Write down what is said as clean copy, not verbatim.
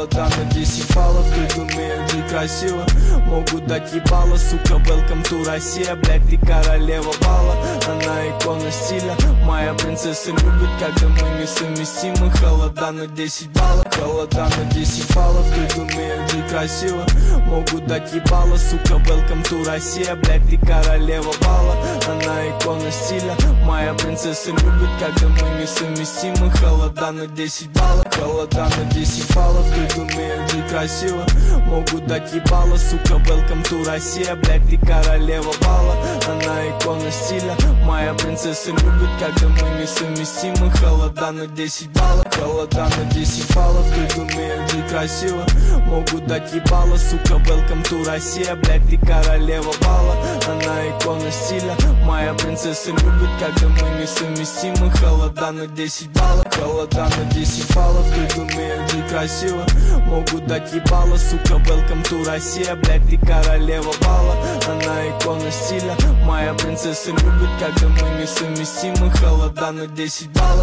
холода на 10 баллов. Тут умеют жить красиво, могут дать ебало, сука, welcome to Россия. Блядь, ты королева бала, она икона стиля. Моя принцесса любит, когда мы несовместимы. Холода на 10 баллов, холода на 10 баллов. Тут умеют жить красиво, могут дать ебало, сука, welcome to Россия. Блядь, ты королева бала, она икона стиля. Моя принцесса любит, когда мы несовместимы. Холода на 10 баллов, холода на 10 баллов. Тут умеют жить красиво, могут дать ебало, сука, welcome to Россия. Блядь, ты королева бала, она икона стиля. Моя принцесса любит, когда мы несовместимы. Холода на 10 баллов, холода на 10 баллов. Тут умеют жить красиво, могут дать ебало, сука, welcome to Россия. Блядь, ты королева бала, она икона стиля. Моя принцесса любит, когда мы несовместимы. Холода на 10 баллов, холода на 10 баллов. Тут умеют жить красиво, могут дать ебало, сука, welcome to Россия. Блядь, ты королева бала, она икона стиля. Моя принцесса любит, когда мы несовместимы. Холода на 10 баллов.